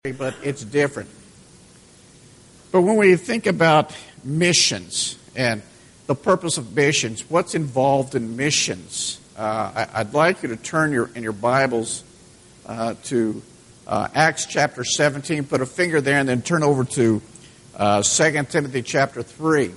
but it's different. But when we think about missions and the purpose of missions, what's involved in missions, I'd like you to turn in your Bibles to Acts chapter 17, put a finger there, and then turn over to 2 Timothy chapter 3.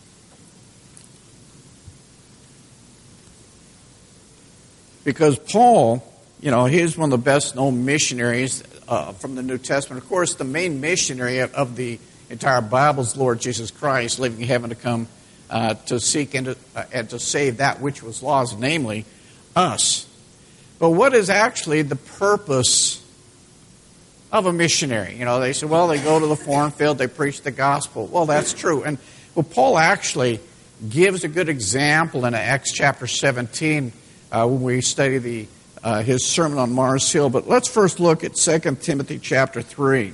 Because Paul, he's one of the best-known missionaries from the New Testament. Of course, the main missionary of the entire Bible is Lord Jesus Christ, leaving heaven to come to seek and to save that which was lost, namely us. But what is actually the purpose of a missionary? They say, well, they go to the foreign field, they preach the gospel. Well, that's true. And Paul actually gives a good example in Acts chapter 17 when we study his sermon on Mars Hill. But let's first look at 2 Timothy chapter 3.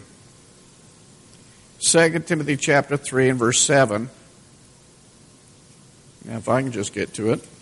2 Timothy chapter 3 and verse 7. Now, if I can just get to it.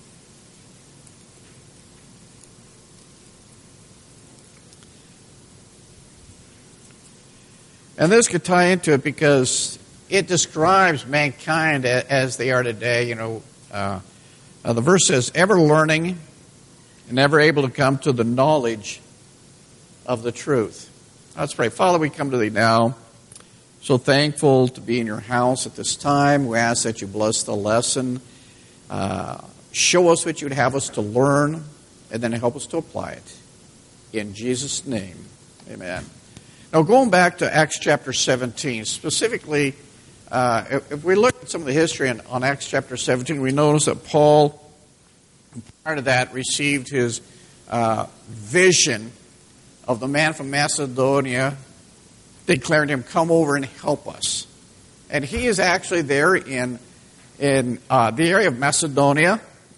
And this could tie into it because it describes mankind as they are today. The verse says, ever learning and never able to come to the knowledge of the truth. Let's pray. Father, we come to Thee now. So thankful to be in Your house at this time. We ask that You bless the lesson. Show us what You'd have us to learn, and then help us to apply it. In Jesus' name, amen. Now, going back to Acts chapter 17, specifically, if we look at some of the history on Acts chapter 17, we notice that Paul, prior to that, received his vision of the man from Macedonia, declaring him, come over and help us. And he is actually there in the area of Macedonia,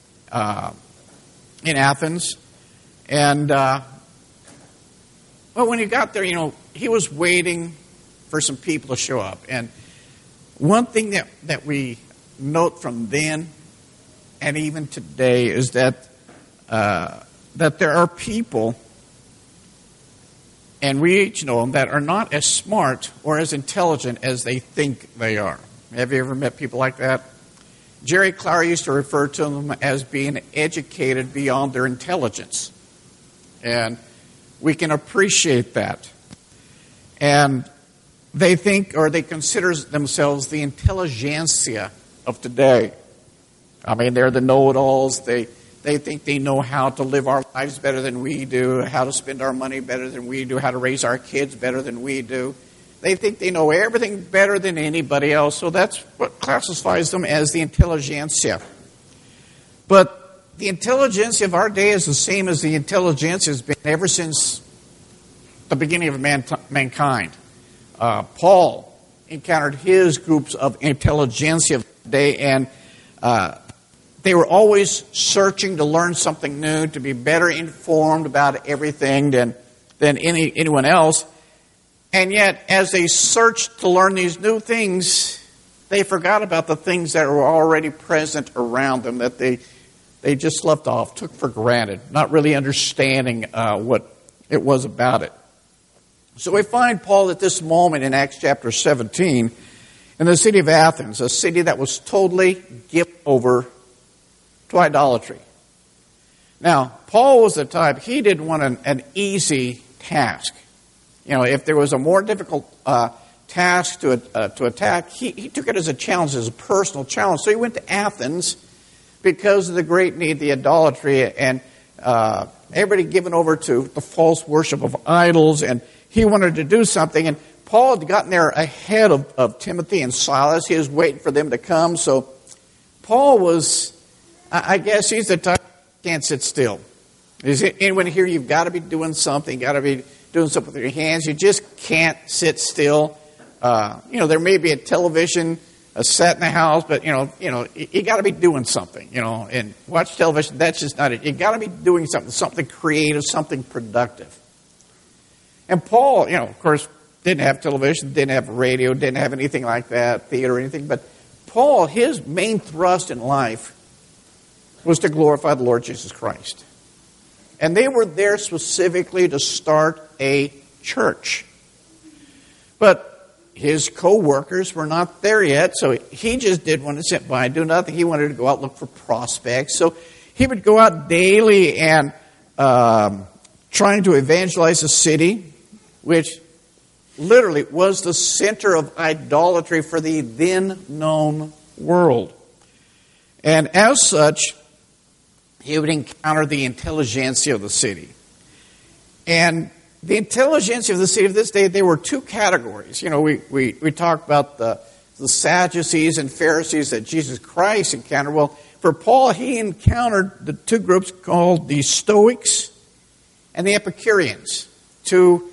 in Athens. And when he got there, he was waiting for some people to show up. And one thing that we note from then and even today is that there are people, and we each know them, that are not as smart or as intelligent as they think they are. Have you ever met people like that? Jerry Clower used to refer to them as being educated beyond their intelligence. And we can appreciate that. And they think, or they consider themselves the intelligentsia of today. I mean, they're the know-it-alls. They think they know how to live our lives better than we do, how to spend our money better than we do, how to raise our kids better than we do. They think they know everything better than anybody else, so that's what classifies them as the intelligentsia. But the intelligentsia of our day is the same as the intelligentsia has been ever since the beginning of mankind. Paul encountered his groups of intelligentsia of the day, and they were always searching to learn something new, to be better informed about everything than anyone else. And yet, as they searched to learn these new things, they forgot about the things that were already present around them that they just left off, took for granted, not really understanding what it was about it. So we find Paul at this moment in Acts chapter 17 in the city of Athens, a city that was totally given over to idolatry. Now, Paul was the type, he didn't want an easy task. If there was a more difficult task to attack, he took it as a challenge, as a personal challenge. So he went to Athens because of the great need, the idolatry, and everybody given over to the false worship of idols, and he wanted to do something. And Paul had gotten there ahead of Timothy and Silas. He was waiting for them to come. So Paul was, I guess he's the type that can't sit still. Is anyone here, you've got to be doing something, got to be doing something with your hands. You just can't sit still. There may be a television set in the house, but, you got to be doing something, and watch television. That's just not it. You got to be doing something creative, something productive. And Paul, of course, didn't have television, didn't have radio, didn't have anything like that, theater or anything. But Paul, his main thrust in life was to glorify the Lord Jesus Christ. And they were there specifically to start a church. But his co-workers were not there yet, so he just did want to sit by and do nothing. He wanted to go out and look for prospects. So he would go out daily and trying to evangelize the city, which literally was the center of idolatry for the then known world. And as such, he would encounter the intelligentsia of the city. And the intelligentsia of the city of this day, there were two categories. You know, we talked about the Sadducees and Pharisees that Jesus Christ encountered. Well, for Paul, he encountered the two groups called the Stoics and the Epicureans. Two,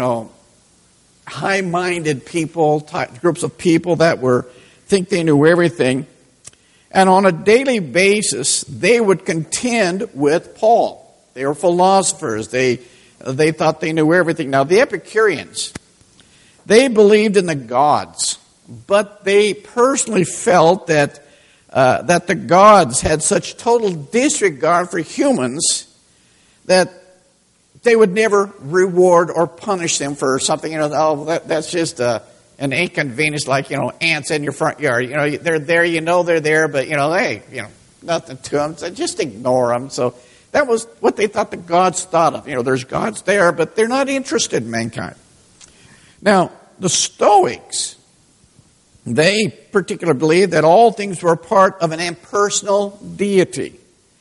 high-minded people, groups of people that think they knew everything. And on a daily basis, they would contend with Paul. They were philosophers. They thought they knew everything. Now, the Epicureans, they believed in the gods, but they personally felt that the gods had such total disregard for humans that they would never reward or punish them for something. That's just an inconvenience, like, ants in your front yard. They're there, they're there, but, hey, nothing to them. So just ignore them. So that was what they thought the gods thought of. There's gods there, but they're not interested in mankind. Now, the Stoics, they particularly believed that all things were part of an impersonal deity,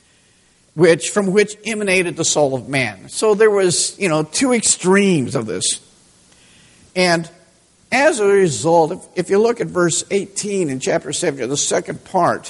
from which emanated the soul of man. So there was, two extremes of this. And as a result, if you look at verse 18 in chapter 7, the second part,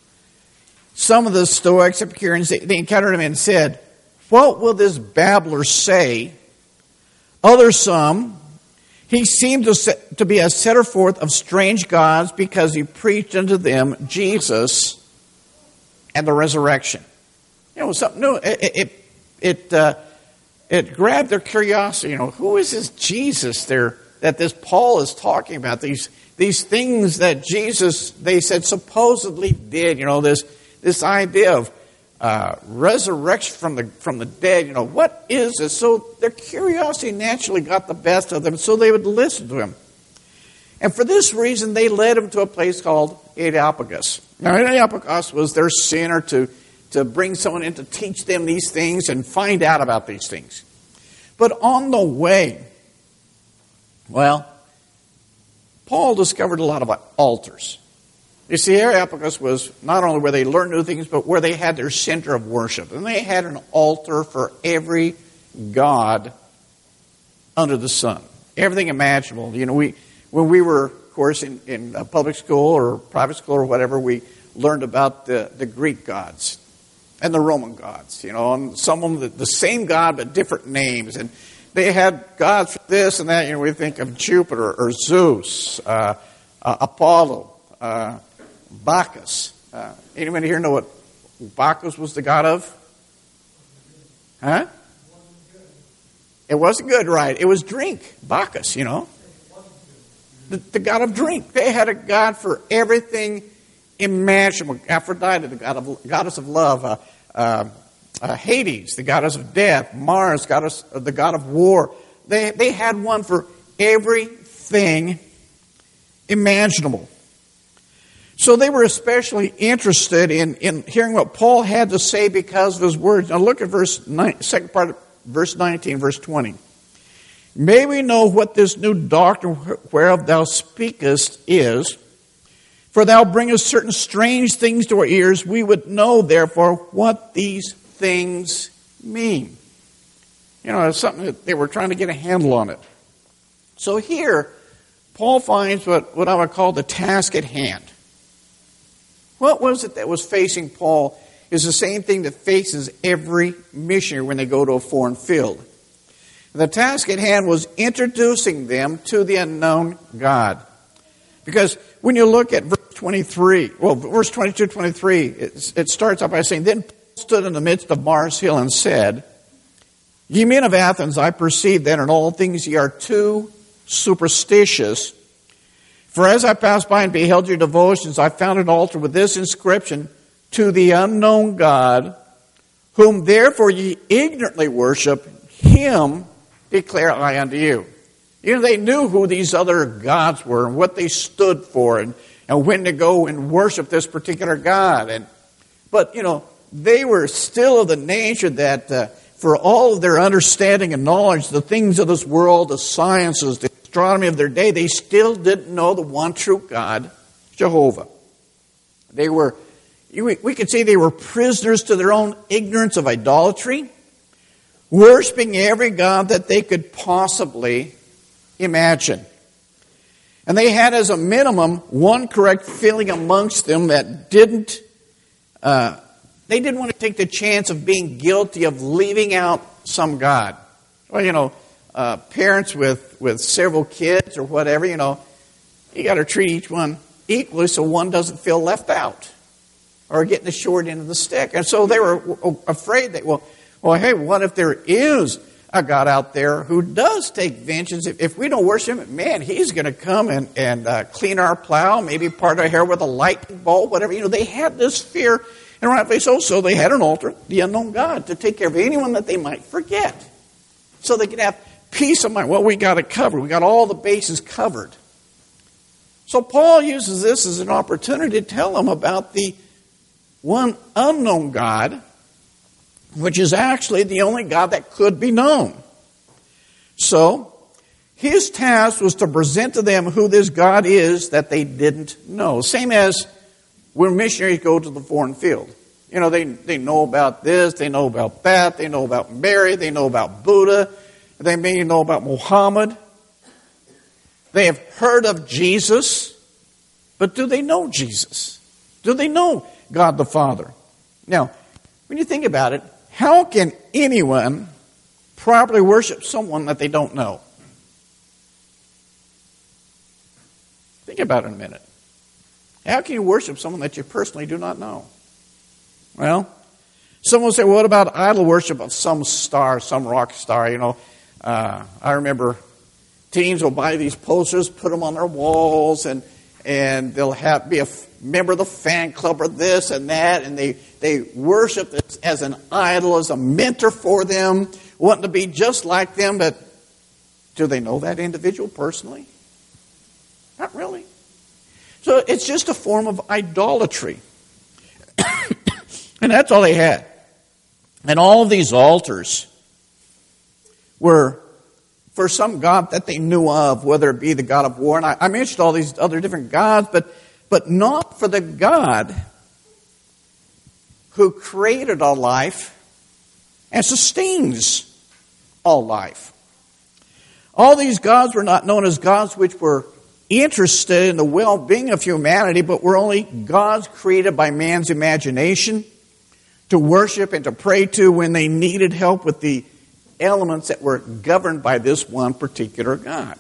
some of the Stoics, Epicureans, they encountered him and said, "What will this babbler say?" Others, some, he seemed to be a setter forth of strange gods because he preached unto them Jesus and the resurrection. Something new. It grabbed their curiosity. Who is this Jesus there that this Paul is talking about? These things that Jesus, they said, supposedly did. This idea of resurrection from the dead. What is this? So their curiosity naturally got the best of them, so they would listen to him. And for this reason, they led him to a place called Areopagus. Now, Areopagus was their center to bring someone in to teach them these things and find out about these things. But on the way, Paul discovered a lot of altars. You see, Areopagus was not only where they learned new things, but where they had their center of worship. And they had an altar for every god under the sun. Everything imaginable. When we were, of course, in public school or private school or whatever, we learned about the Greek gods and the Roman gods. And some of them the same god but different names. And they had gods for this and that. We think of Jupiter or Zeus, Apollo, Bacchus. Anyone here know what Bacchus was the god of? Huh? It wasn't good, right? It was drink. Bacchus, The god of drink. They had a god for everything imaginable. Aphrodite, the goddess of love. Hades, the goddess of death. Mars, the god of war. They had one for everything imaginable. So they were especially interested in hearing what Paul had to say because of his words. Now look at second part of verse 19, verse 20. "May we know what this new doctrine whereof thou speakest is, for thou bringest certain strange things to our ears. We would know, therefore, what these things mean." It's something that they were trying to get a handle on it. So here, Paul finds what I would call the task at hand. What was it that was facing Paul is the same thing that faces every missionary when they go to a foreign field. The task at hand was introducing them to the unknown God. Because when you look at verse 23, verse 22, 23, it starts out by saying, "Then Paul stood in the midst of Mars Hill and said, Ye men of Athens, I perceive that in all things ye are too superstitious. For as I passed by and beheld your devotions, I found an altar with this inscription, To the unknown God, whom therefore ye ignorantly worship, him declare I unto you." They knew who these other gods were and what they stood for and when to go and worship this particular god. But they were still of the nature that for all of their understanding and knowledge, the things of this world, the sciences, the astronomy of their day, they still didn't know the one true God, Jehovah. We could say they were prisoners to their own ignorance of idolatry, worshiping every god that they could possibly imagine. And they had as a minimum one correct feeling amongst them that they didn't want to take the chance of being guilty of leaving out some god. Well, parents with several kids or whatever, you got to treat each one equally so one doesn't feel left out or getting the short end of the stick. And so they were afraid that, well, hey, what if there is a God out there who does take vengeance? If we don't worship him, man, he's going to come and clean our plow, maybe part our hair with a lightning bolt, whatever. They had this fear, and rightfully so they had an altar, the unknown God, to take care of anyone that they might forget. So they could have peace of mind. Well, we got it covered. We got all the bases covered. So Paul uses this as an opportunity to tell them about the one unknown God, which is actually the only God that could be known. So, his task was to present to them who this God is that they didn't know. Same as when missionaries go to the foreign field. They know about this, they know about that, they know about Mary, they know about Buddha, they may know about Muhammad. They have heard of Jesus, but do they know Jesus? Do they know God the Father? Now, when you think about it, how can anyone properly worship someone that they don't know? Think about it a minute. How can you worship someone that you personally do not know? Well, someone will say, well, what about idol worship of some star, some rock star? I remember teens will buy these posters, put them on their walls, and they'll be a member of the fan club or this and that, and they worship this as an idol, as a mentor for them, wanting to be just like them, but do they know that individual personally? Not really. So it's just a form of idolatry. And that's all they had. And all of these altars were for some god that they knew of, whether it be the god of war. And I mentioned all these other different gods, but not for the God who created all life and sustains all life. All these gods were not known as gods which were interested in the well-being of humanity, but were only gods created by man's imagination to worship and to pray to when they needed help with the elements that were governed by this one particular God.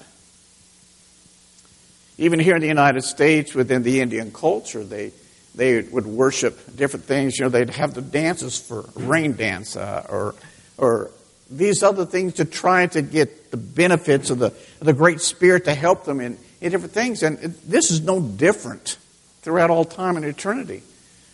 Even here in the United States, within the Indian culture, they would worship different things. They'd have the dances for rain dance or these other things to try to get the benefits of the Great Spirit to help them in different things. And this is no different throughout all time and eternity.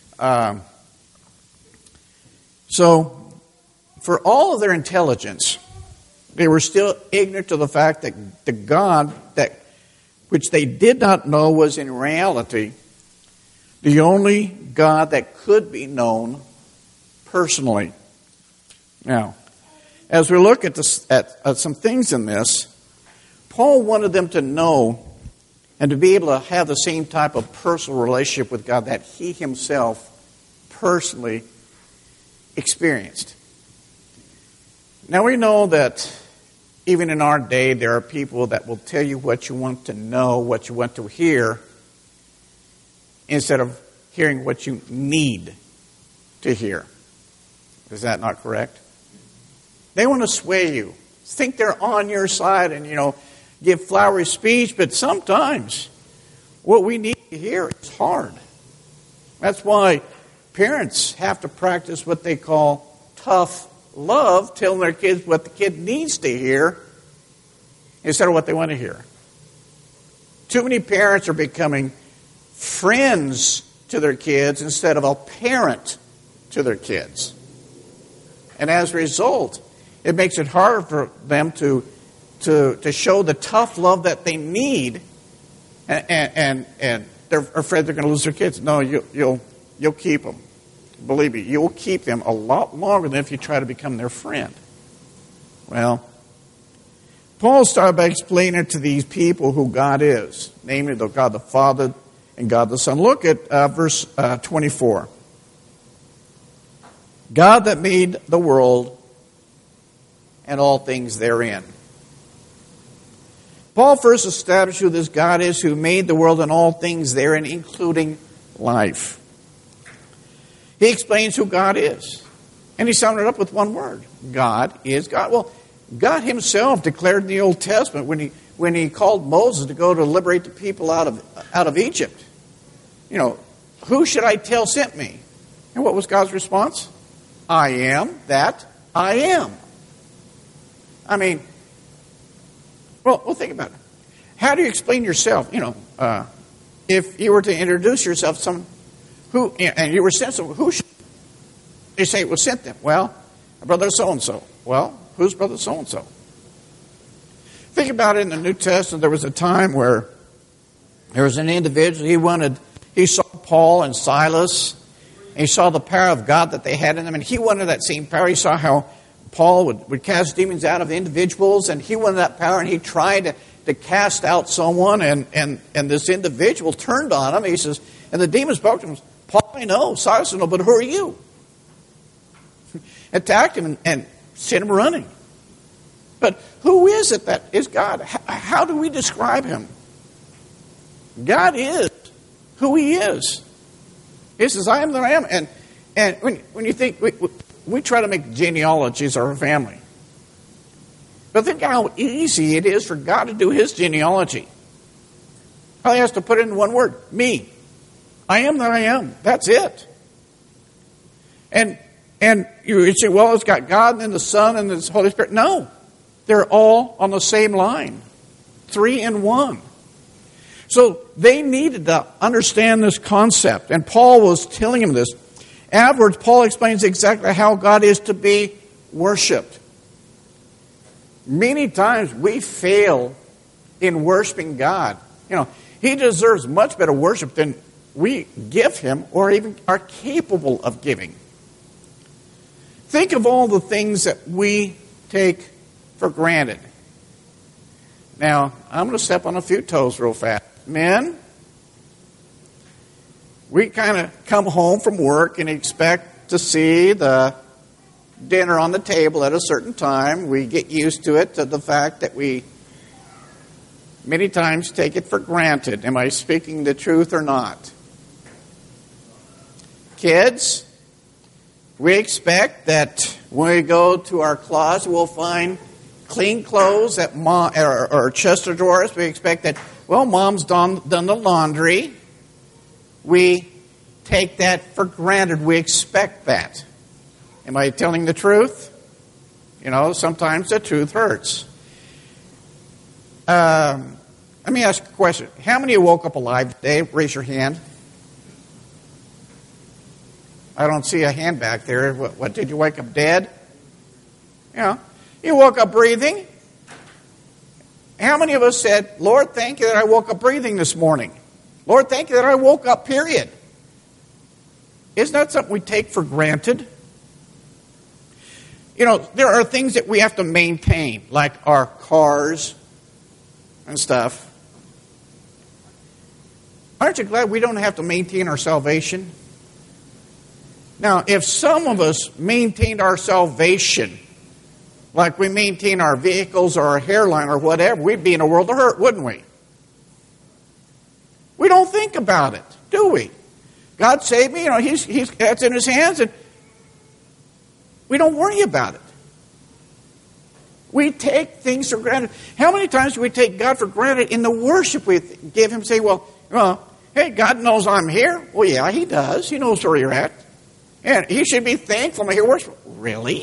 So, for all of their intelligence, they were still ignorant to the fact that the God which they did not know was in reality the only God that could be known personally. Now, as we look at some things in this, Paul wanted them to know and to be able to have the same type of personal relationship with God that he himself personally experienced. Now we know that even in our day, there are people that will tell you what you want to know, what you want to hear, instead of hearing what you need to hear. Is that not correct? They want to sway you, think they're on your side and, give flowery speech, but sometimes what we need to hear is hard. That's why parents have to practice what they call tough love, telling their kids what the kid needs to hear instead of what they want to hear. Too many parents are becoming friends to their kids instead of a parent to their kids. And as a result, it makes it harder for them to to show the tough love that they need, and they're afraid they're going to lose their kids. No, you'll keep them. Believe me, you'll keep them a lot longer than if you try to become their friend. Well, Paul started by explaining to these people who God is, namely the God the Father and God the Son. Look at verse 24. God that made the world and all things therein. Paul first established who this God is who made the world and all things therein, including life. He explains who God is. And he summed it up with one word. God is God. Well, God himself declared in the Old Testament when he called Moses to go to liberate the people out of Egypt. Who should I tell sent me? And what was God's response? I am that I am. I mean, well, think about it. How do you explain yourself? If you were to introduce yourself to someone and you were sent someone, who should you say was sent them? Well, brother so-and-so. Well, who's brother so-and-so? Think about it in the New Testament. There was a time where there was an individual, he saw Paul and Silas, and he saw the power of God that they had in them, and he wanted that same power. He saw how Paul would cast demons out of individuals, and he wanted that power, and he tried to cast out someone, and this individual turned on him. He says, and the demon spoke to him, Paul I know, Silas I know, but who are you? Attacked him and sent him running. But who is it that is God? How do we describe him? God is who he is. He says, I am that I am. And when you think, we try to make genealogies of our family. But think how easy it is for God to do his genealogy. All he has to put it in one word, me. I am that I am. That's it. And you say, well, it's got God and then the Son and the Holy Spirit. No. They're all on the same line. 3 in 1. So they needed to understand this concept. And Paul was telling him this. Afterwards, Paul explains exactly how God is to be worshipped. Many times we fail in worshiping God. He deserves much better worship than we give him or even are capable of giving. Think of all the things that we take for granted. Now, I'm going to step on a few toes real fast. Men, we kind of come home from work and expect to see the dinner on the table at a certain time. We get used to it, to the fact that we many times take it for granted. Am I speaking the truth or not? Kids, we expect that when we go to our closet, we'll find clean clothes at or chest of drawers. We expect that, well, mom's done the laundry. We take that for granted. We expect that. Am I telling the truth? Sometimes the truth hurts. Let me ask a question. How many of you woke up alive today? Raise your hand. I don't see a hand back there. What did you wake up dead? You woke up breathing. How many of us said, Lord, thank you that I woke up breathing this morning? Lord, thank you that I woke up, period. Isn't that something we take for granted? There are things that we have to maintain, like our cars and stuff. Aren't you glad we don't have to maintain our salvation? Now, if some of us maintained our salvation like we maintain our vehicles or our hairline or whatever, we'd be in a world of hurt, wouldn't we? We don't think about it, do we? God saved me, that's in his hands, and we don't worry about it. We take things for granted. How many times do we take God for granted in the worship we give him? Say, well, hey, God knows I'm here. Well, yeah, he does. He knows where you're at. And he should be thankful I'm here worship. Really?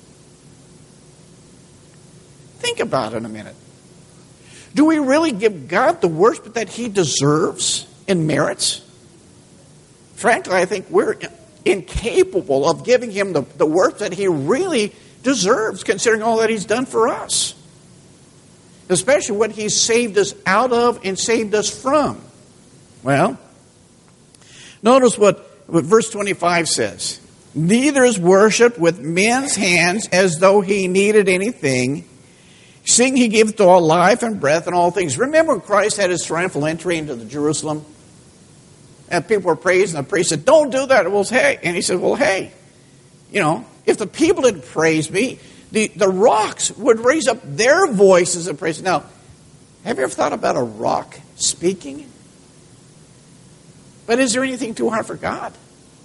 Think about it a minute. Do we really give God the worship that he deserves and merits? Frankly, I think we're incapable of giving him the worship that he really deserves, considering all that he's done for us. especially what He saved us out of and saved us from. Well, notice what verse 25 says. Neither is worshipped with men's hands as though He needed anything, seeing He giveth to all life and breath and all things. Remember when Christ had His triumphal entry into the Jerusalem? And people were praising, and the priest said, don't do that. Well, hey. And He said, well, hey, if the people didn't praise me, the rocks would raise up their voices and praise. Now, have you ever thought about a rock speaking? But is there anything too hard for God?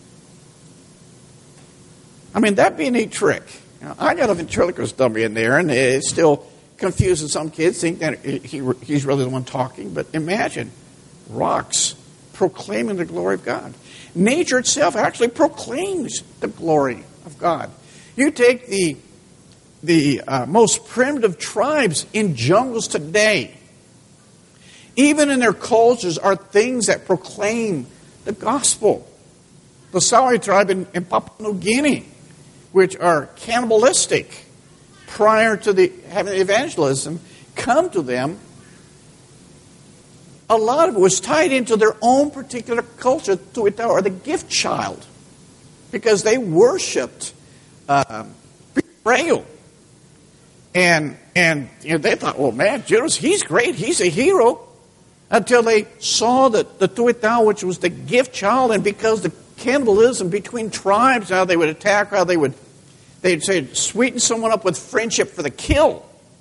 I mean, that'd be a neat trick. I got a ventriloquist dummy in there, and it still confuses some kids, think that he's really the one talking. But imagine rocks proclaiming the glory of God. Nature itself actually proclaims the glory of God. You take the most primitive tribes in jungles today, even in their cultures, are things that proclaim the gospel. The Sauri tribe in Papua New Guinea, which are cannibalistic, prior to having evangelism come to them, a lot of it was tied into their own particular culture, Tuitau, or the gift child, because they worshipped betrayal. And they thought, well, man, Judas, he's great, he's a hero, until they saw that the Tuitau, which was the gift child, and because the cannibalism between tribes, how they would attack, how they'd say sweeten someone up with friendship for the kill.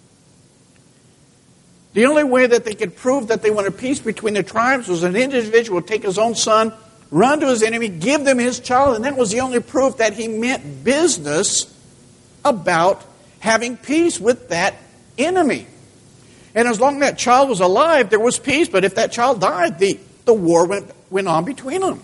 The only way that they could prove that they wanted peace between the tribes was an individual would take his own son, run to his enemy, give them his child, and that was the only proof that he meant business about having peace with that enemy. And as long as that child was alive, there was peace, but if that child died, the war went on between them.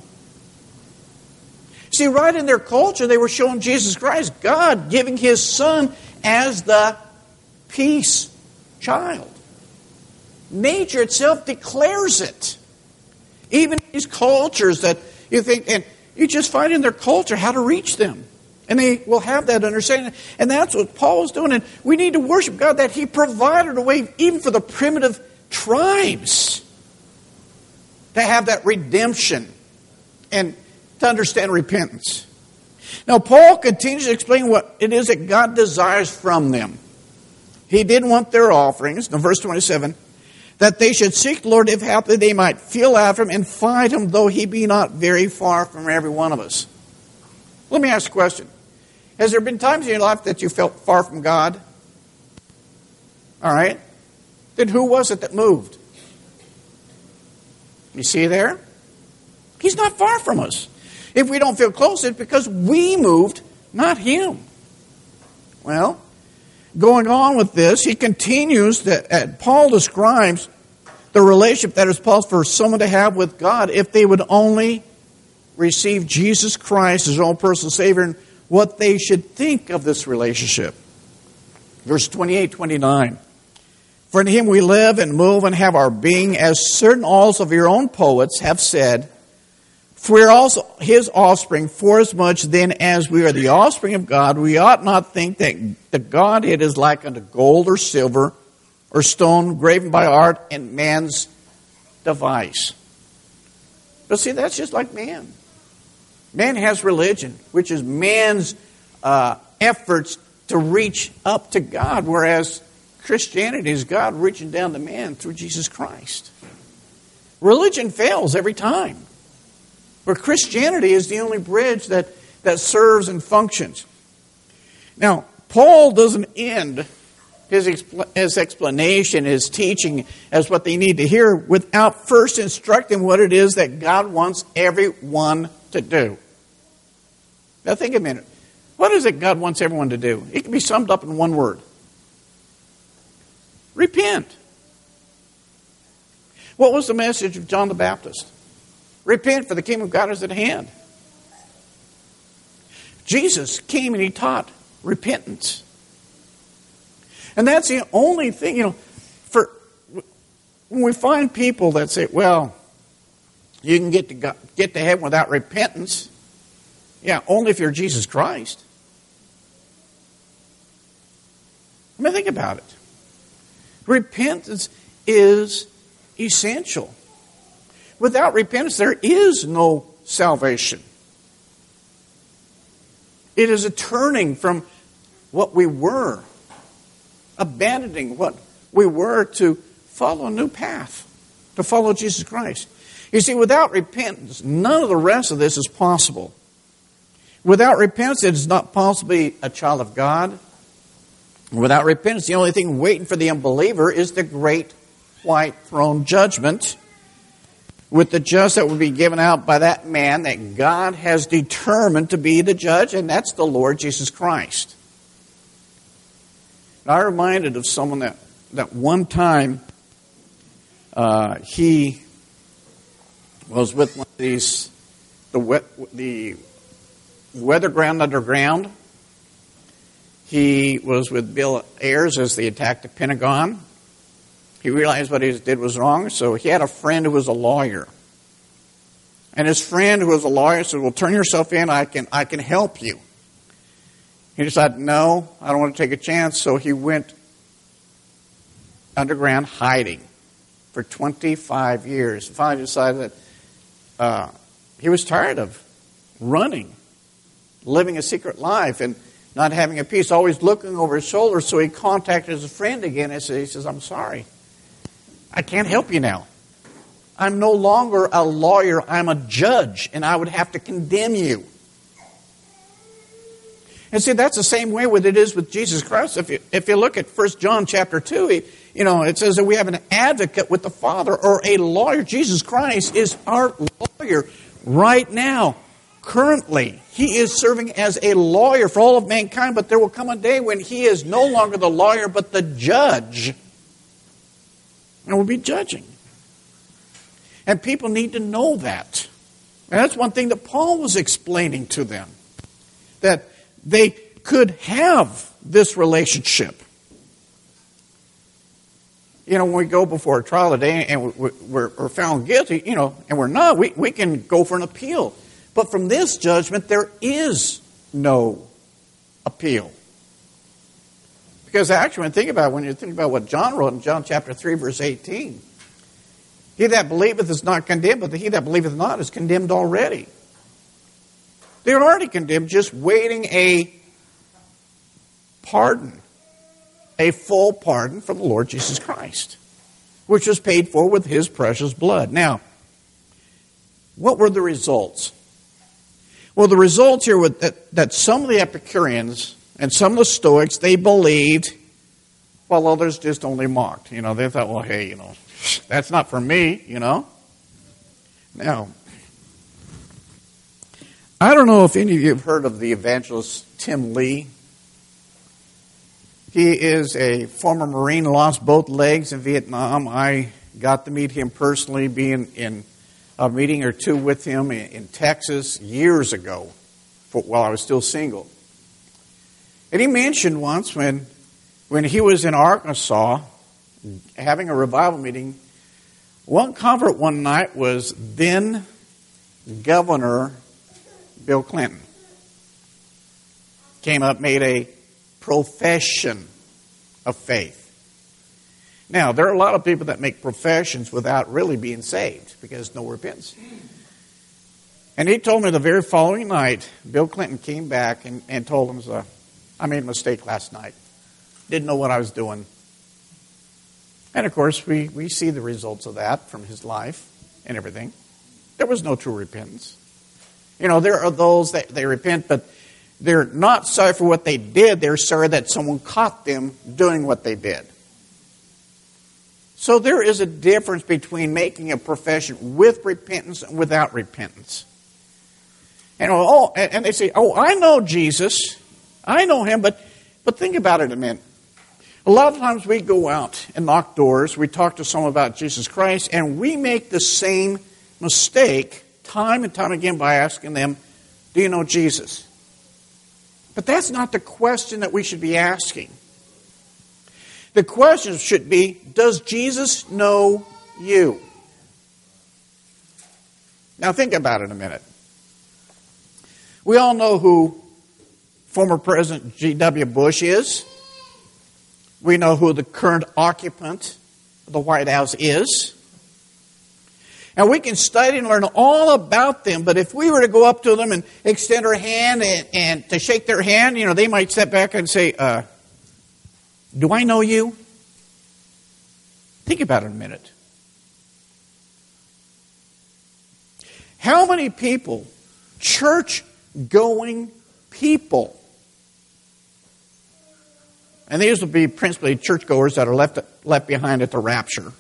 See, right in their culture, they were showing Jesus Christ, God giving His Son as the peace child. Nature itself declares it. Even these cultures that you think, and you just find in their culture how to reach them. And they will have that understanding. And that's what Paul is doing. And we need to worship God that He provided a way, even for the primitive tribes, to have that redemption and to understand repentance. Now, Paul continues to explain what it is that God desires from them. He didn't want their offerings, in verse 27, that they should seek the Lord if haply they might feel after Him and find Him, though He be not very far from every one of us. Let me ask a question. Has there been times in your life that you felt far from God? All right. Then who was it that moved? You see there? He's not far from us. If we don't feel close, it's because we moved, not Him. Well, going on with this, he continues that Paul describes the relationship that is possible for someone to have with God if they would only receive Jesus Christ as their own personal Savior, and what they should think of this relationship. Verse 28, 29. For in Him we live and move and have our being, as certain also of your own poets have said, for we are also His offspring, forasmuch then as we are the offspring of God, we ought not think that the Godhead is like unto gold or silver or stone graven by art and man's device. But see, that's just like man. Man has religion, which is man's efforts to reach up to God, whereas Christianity is God reaching down to man through Jesus Christ. Religion fails every time. But Christianity is the only bridge that serves and functions. Now, Paul doesn't end his explanation, his teaching, as what they need to hear without first instructing what it is that God wants everyone to do. Now think a minute. What is it God wants everyone to do? It can be summed up in one word. Repent. What was the message of John the Baptist? Repent, for the kingdom of God is at hand. Jesus came and He taught repentance. And that's the only thing, when we find people that say, well, you can get to heaven without repentance. Yeah, only if you're Jesus Christ. I mean, think about it. Repentance is essential. Without repentance, there is no salvation. It is a turning from what we were, abandoning what we were to follow a new path, to follow Jesus Christ. You see, without repentance, none of the rest of this is possible. Without repentance, it is not possible to be a child of God. Without repentance, the only thing waiting for the unbeliever is the great white throne judgment, with the just that will be given out by that man that God has determined to be the judge, and that's the Lord Jesus Christ. And I'm reminded of someone that one time he was with one of these, the Weatherground Underground. He was with Bill Ayers as they attacked the Pentagon. He realized what he did was wrong, so he had a friend who was a lawyer. And his friend who was a lawyer said, well, turn yourself in, I can help you. He decided, no, I don't want to take a chance, so he went underground hiding for 25 years. Finally decided that he was tired of running, living a secret life, and not having a peace, always looking over his shoulder, so he contacted his friend again and he says, I'm sorry. I can't help you now. I'm no longer a lawyer. I'm a judge, and I would have to condemn you. And see, that's the same way with it is with Jesus Christ. If you look at 1 John chapter 2, it says that we have an advocate with the Father, or a lawyer. Jesus Christ is our lawyer right now, currently. He is serving as a lawyer for all of mankind, but there will come a day when he is no longer the lawyer, but the judge. And we'll be judging. And people need to know that. And that's one thing that Paul was explaining to them. That they could have this relationship. When we go before a trial today and we're found guilty, and we're not, we can go for an appeal. But from this judgment, there is no appeal. Because actually, when you think about what John wrote in John chapter 3, verse 18, he that believeth is not condemned, but he that believeth not is condemned already. They're already condemned, just waiting a pardon, a full pardon from the Lord Jesus Christ, which was paid for with his precious blood. Now, what were the results? Well, the results here were that some of the Epicureans and some of the Stoics, they believed, while others just only mocked. They thought, well, hey, that's not for me, Now, I don't know if any of you have heard of the evangelist Tim Lee. He is a former Marine, lost both legs in Vietnam. I got to meet him personally, being in a meeting or two with him in Texas years ago, while I was still single. And he mentioned once when he was in Arkansas having a revival meeting, one convert one night was then Governor Bill Clinton. Came up, made a profession of faith. Now, there are a lot of people that make professions without really being saved because no repentance. And he told me the very following night, Bill Clinton came back and told him, I made a mistake last night. Didn't know what I was doing. And of course, we see the results of that from his life and everything. There was no true repentance. There are those that they repent, but they're not sorry for what they did. They're sorry that someone caught them doing what they did. So there is a difference between making a profession with repentance and without repentance. And they say, I know Jesus. I know him, but think about it a minute. A lot of times we go out and knock doors, we talk to someone about Jesus Christ, and we make the same mistake time and time again by asking them, do you know Jesus? But that's not the question that we should be asking. The question should be, does Jesus know you? Now think about it a minute. We all know who former President G.W. Bush is. We know who the current occupant of the White House is. And we can study and learn all about them, but if we were to go up to them and extend our hand and to shake their hand, they might step back and say, do I know you? Think about it a minute. How many people, church-going people, and these will be principally churchgoers that are left behind at the rapture.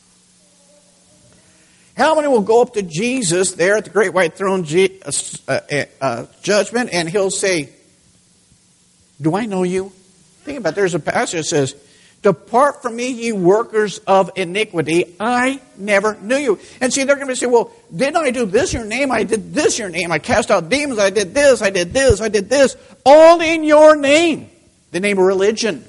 How many will go up to Jesus there at the great white throne judgment, and he'll say, do I know you? Think about it. There's a passage that says, depart from me, ye workers of iniquity. I never knew you. And see, they're going to say, well, didn't I do this in your name? I did this in your name. I cast out demons. I did this. I did this. I did this. All in your name. The name of religion.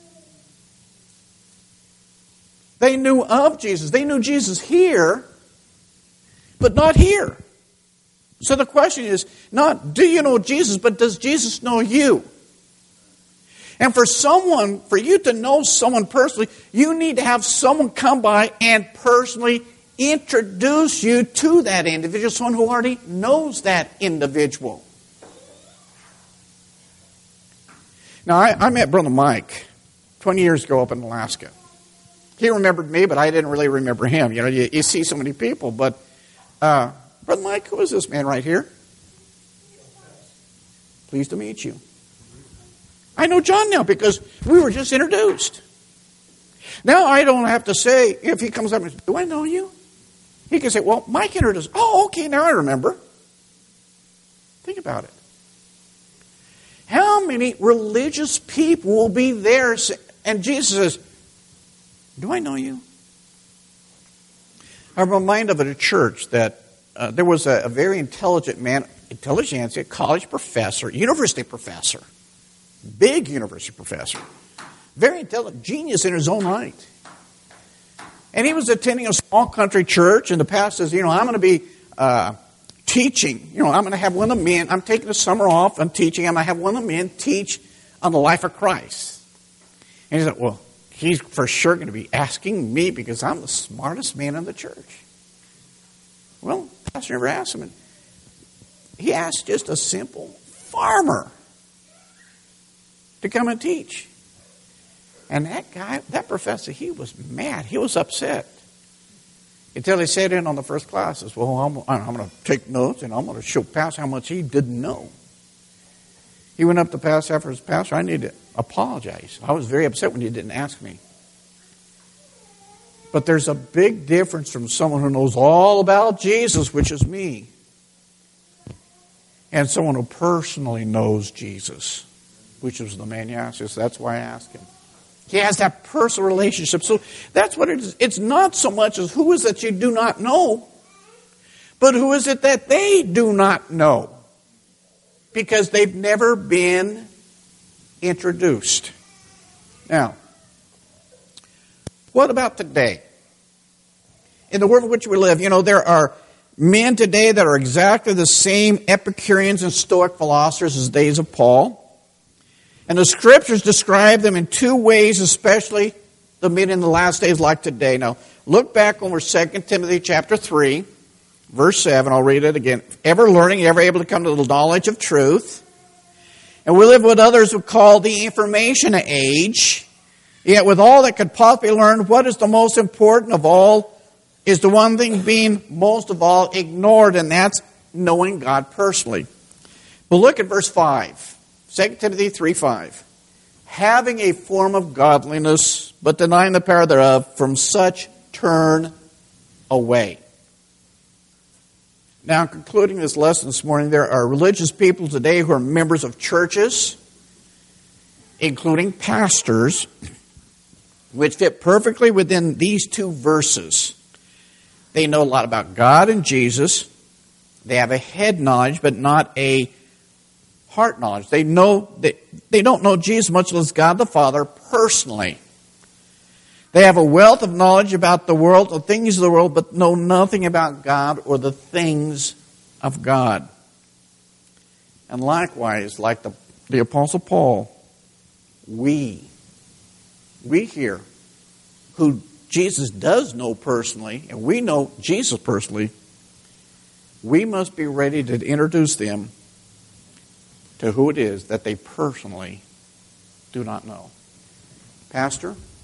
They knew of Jesus. They knew Jesus here, but not here. So the question is not, do you know Jesus, but does Jesus know you? And for you to know someone personally, you need to have someone come by and personally introduce you to that individual, someone who already knows that individual. Now, I met Brother Mike 20 years ago up in Alaska. He remembered me, but I didn't really remember him. You see so many people, but Brother Mike, who is this man right here? Pleased to meet you. I know John now because we were just introduced. Now I don't have to say, if he comes up and says, do I know you? He can say, well, Mike introduced. Oh, okay, now I remember. Think about it. How many religious people will be there? And Jesus says, do I know you? I'm reminded of at a church that there was a very intelligent man, intelligentsia, college professor, university professor. Big university professor. Very intelligent, genius in his own right. And he was attending a small country church, and the pastor says, I'm going to be teaching. I'm going to have one of the men, I'm taking the summer off, I'm teaching, I'm going to have one of the men teach on the life of Christ. And he said, well, he's for sure going to be asking me because I'm the smartest man in the church. Well, the pastor never asked him. And he asked just a simple farmer to come and teach. And that professor, he was mad. He was upset. Until he sat in on the first class. He says, well, I'm going to take notes and I'm going to show Pastor how much he didn't know. He went up to Pastor after his pastor. I need to apologize. I was very upset when you didn't ask me. But there's a big difference from someone who knows all about Jesus, which is me, and someone who personally knows Jesus, which is the man you asked. So that's why I asked him. He has that personal relationship. So that's what it is. It's not so much as who is it you do not know, but who is it that they do not know, because they've never been introduced. Now, what about today? In the world in which we live, there are men today that are exactly the same Epicureans and Stoic philosophers as the days of Paul. And the Scriptures describe them in two ways, especially the men in the last days like today. Now, look back over 2 Timothy chapter 3, verse 7. I'll read it again. Ever learning, ever able to come to the knowledge of truth. And we live what others would call the information age. Yet with all that could possibly learn, what is the most important of all is the one thing being most of all ignored, and that's knowing God personally. But look at verse 5. 2 Timothy 3:5. Having a form of godliness, but denying the power thereof, from such turn away. Now, concluding this lesson this morning, there are religious people today who are members of churches, including pastors, which fit perfectly within these two verses. They know a lot about God and Jesus. They have a head knowledge, but not a heart knowledge. They don't know Jesus much as God the Father personally. They have a wealth of knowledge about the world, the things of the world, but know nothing about God or the things of God. And likewise, like the Apostle Paul, we we hear who Jesus does know personally, and we know Jesus personally, we must be ready to introduce them to who it is that they personally do not know. Pastor,